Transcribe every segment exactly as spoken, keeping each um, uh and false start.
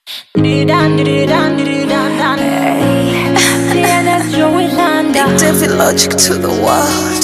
David Logic to the world.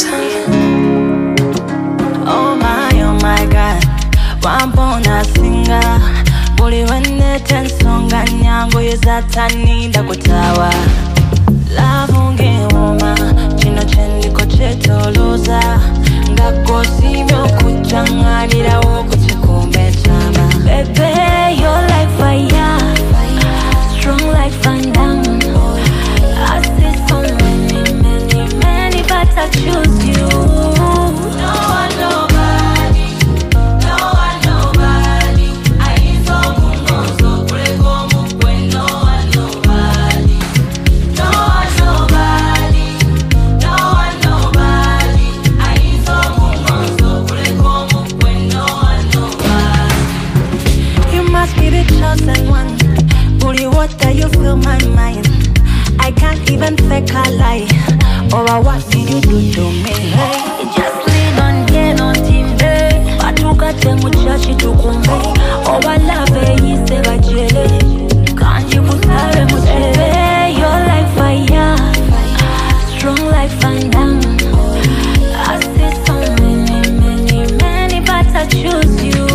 Oh my, oh my God, wambona singa buli wenete nsonga nyango yezatanida kutawa lavunge woma chino chendiko chetoloza ngakosibyo kuchanganira wokuchikumbe chama. Baby, you're like fire, strong like Van Damme. I see so many, many, many, but I choose you. No one, nobody, no one, nobody. I ain't so good, so great, como when no one, nobody. No one, nobody, no one, nobody. I ain't so good, so great, como when no one, nobody. You must be the chosen one. Bully, what do you fill my mind? I can't even fake a lie. Or what did you do to me? Hey, just lean on, get on team day. Batuka temu chachi tukumbe. Oh, I love it, you say bajele. Can't you put her muchele? You're like fire, strong like Van Damme. I see so many, many, many, but I choose you.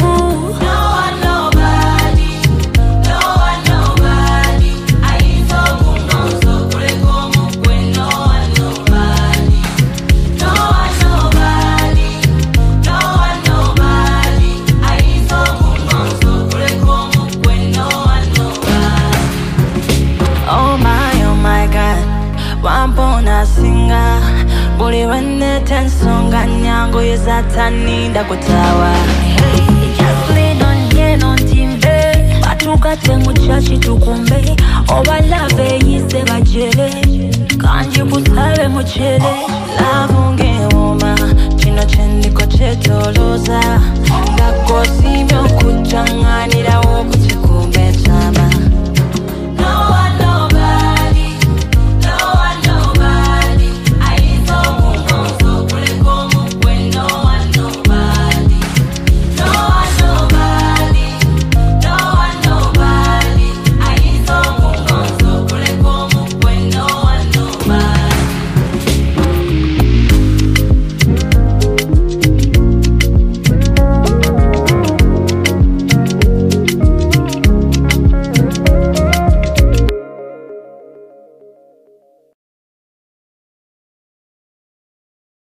Wambona singa buli wenete nsonga nyango yezatanida kutawa. Hey, just lean on, yeah, on team day. Batuka temu chachi tukumbe. Oba lave yise bajele. Kanji busabe muchele. Lavunge woma chino chendiko chetoloza. Ngakosi